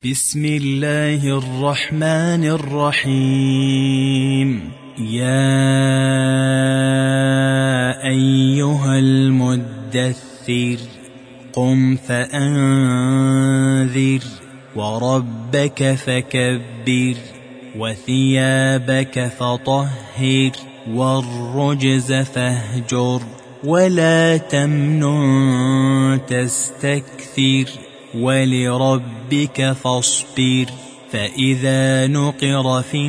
بسم الله الرحمن الرحيم. يا أيها المدثر قم فأنذر وربك فكبر وثيابك فطهر والرجز فاهجر ولا تمنن تستكثر ولربك فاصبر. فإذا نقر في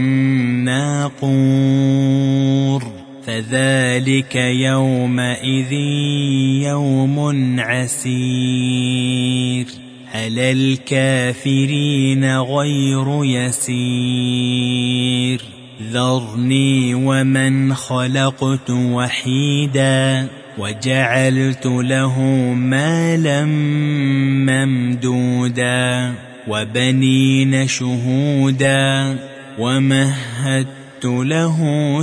الناقور فذلك يومئذ يوم عسير على الكافرين غير يسير. ذرني ومن خلقت وحيدا وجعلت له مالا ممدودا وبنين شهودا ومهدت له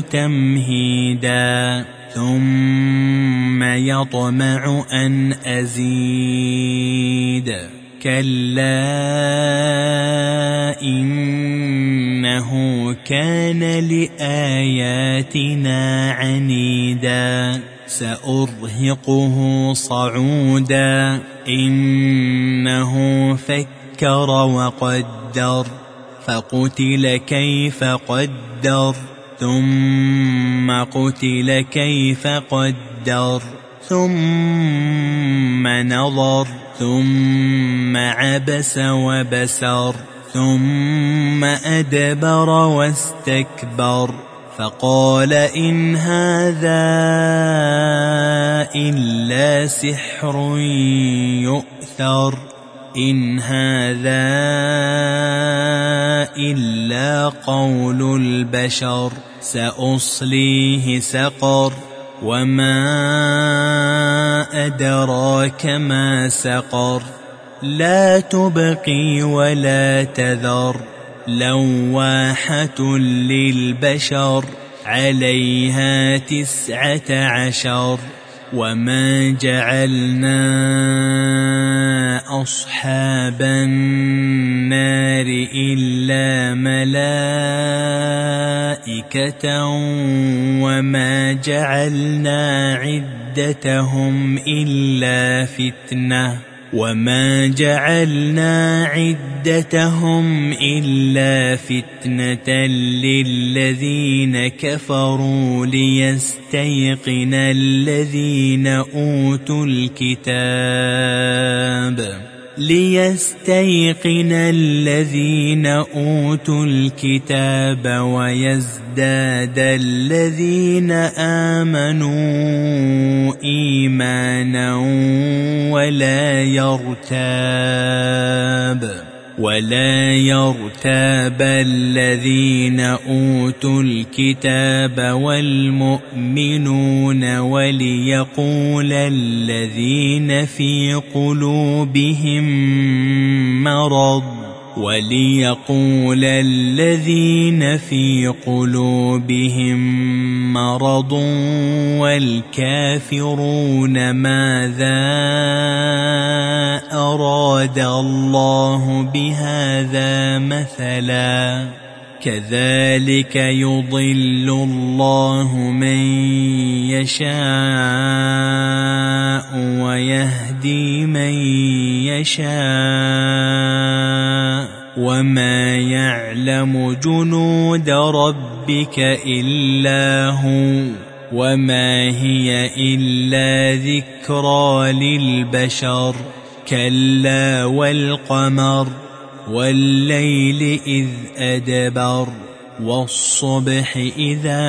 تمهيدا ثم يطمع أن أزيد. كلا إنه كان لآياتنا عنيدا سأرهقه صعودا. إنه فكر وقدر فقتل كيف قدر ثم قتل كيف قدر ثم نظر ثم عبس وبسر ثم أدبر واستكبر فقال إن هذا إلا سحر يؤثر إن هذا إلا قول البشر سأصليه سقر وما أدراك ما سقر. لا تبقي ولا تذر لواحة للبشر عليها 19. وما جعلنا أصحاب النار إلا ملائكة وما جعلنا عدتهم إلا فتنة وما جعلنا عدتهم إلا فتنة للذين كفروا ليستيقن الذين أوتوا الكتاب ويزداد الذين آمنوا إيمانا ولا يرتاب الذين أوتوا الكتاب والمؤمنون وليقول الذين في قلوبهم مرض والكافرون ماذا أراد الله بهذا مثلا. كذلك يضل الله من يشاء ويهدي من يشاء وما يعلم جنود ربك إلا هو وما هي إلا ذكرى للبشر. كلا والقمر والليل إذ أدبر والصبح إذا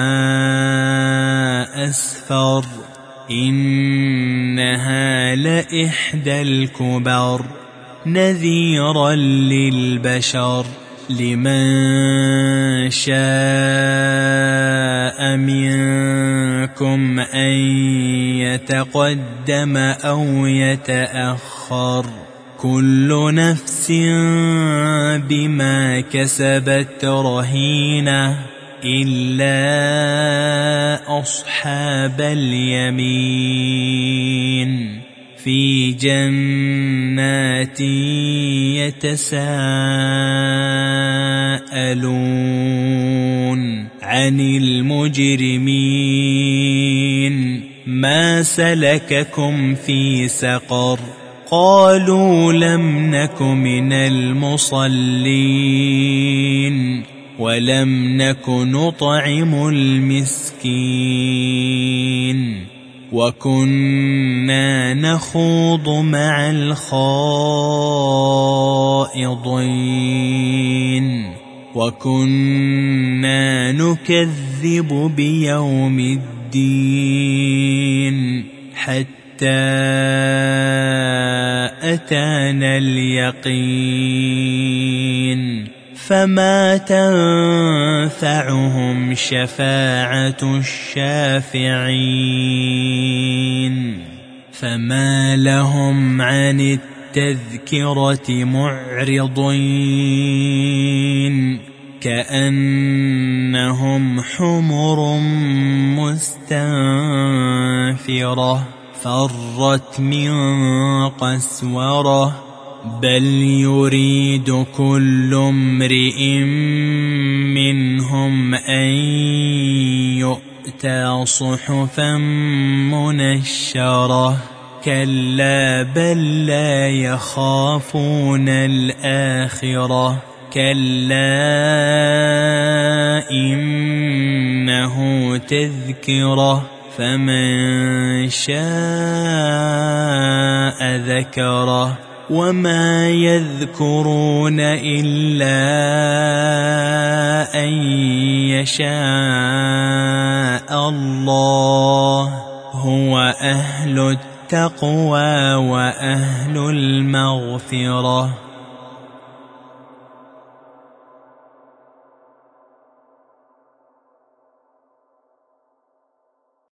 أسفر إنها لإحدى الكبر نذيرا للبشر. لمن شاء منكم أن يتقدم أو يتأخر كل نفس بما كسبت رهينة إلا أصحاب اليمين في جنات يتساءلون عن المجرمين ما سلككم في سقر قالوا لم نك من المصلين ولم نك نطعم المسكين وكنا نخوض مع الخائضين وكنا نكذب بيوم الدين حتى أتانا اليقين فما تنفعهم شفاعة الشافعين فما لهم عن التذكرة معرضين كأنهم حمر مستنفرة فرت من قسورة بل يريد كل امرئ منهم أن يؤتى صحفا منشرة كلا بل لا يخافون الآخرة كلا إنه تذكرة فمن شاء ذكره وما يذكرون إلا أن يشاء الله هو أهل التقوى وأهل المغفرة